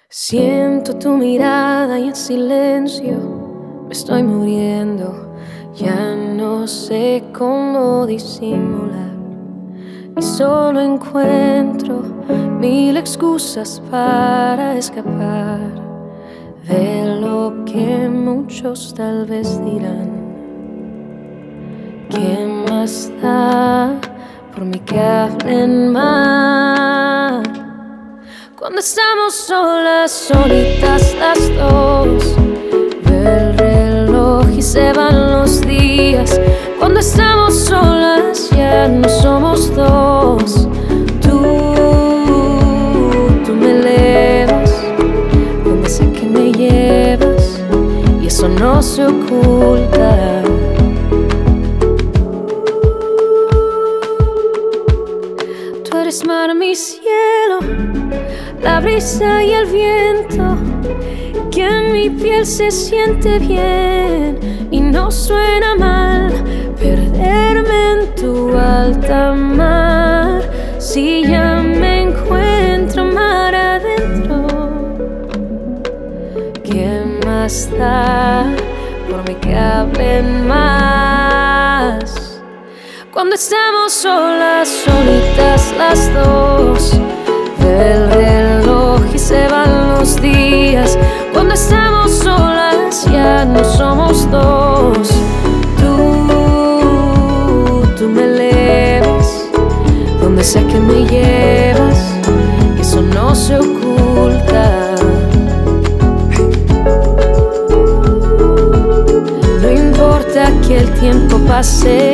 Siento tu mirada y en silencio me estoy muriendo. Ya no sé cómo disimular y solo encuentro mil excusas para escapar de lo que muchos tal vez dirán. ¿Qué más da por mí que hablen mal? Cuando estamos solas, solitas las dos, ve el reloj y se van los días. Cuando estamos solas ya no somos dos. Tú me elevas donde sé que me llevas y eso no se oculta. Tú eres mar, mi cielo, la brisa y el viento, que en mi piel se siente bien y no suena mal perderme en tu alta mar. Si ya me encuentro mar adentro, ¿qué más da por mí que hablen más? Cuando estamos solas, solitas las dos, ve el reloj y se van los días. Cuando estamos solas ya no somos dos. Tú me elevas donde sea que me llevas y eso no se oculta. No importa que el tiempo pase,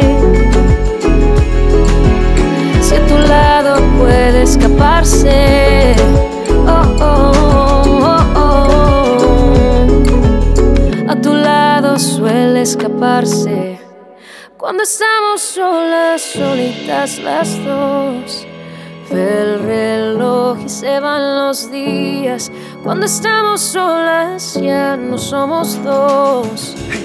si a tu lado puede escaparse. Oh, oh, oh, oh. A tu lado suele escaparse. Cuando estamos solas, solitas las dos, ve el reloj y se van los días. Cuando estamos solas ya no somos dos.